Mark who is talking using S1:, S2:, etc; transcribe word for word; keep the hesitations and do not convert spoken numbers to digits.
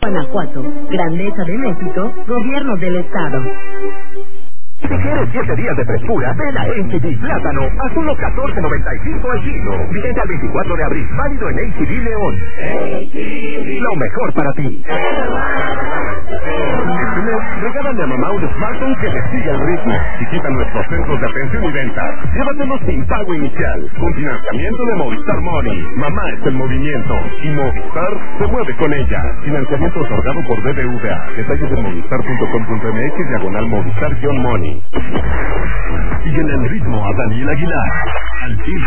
S1: Guanajuato, Grandeza de México, Gobierno del Estado.
S2: Si quieres siete días de frescura, ven a H D Plátano a solo catorce noventa y cinco al kilo. Vigente al veinticuatro de abril, válido en H D León. Lo mejor para ti. Este mes, regálale a mamá un smartphone que le siga el ritmo. Visita nuestros centros de atención y venta. Llévatelos sin pago inicial, con financiamiento de Movistar Money. Mamá es el movimiento y Movistar se mueve con ella. Financiamiento otorgado por B B V A. Detalles en movistar punto com punto m x diagonal Movistar-Money. Siguen el ritmo a Daniel Aguilar. Al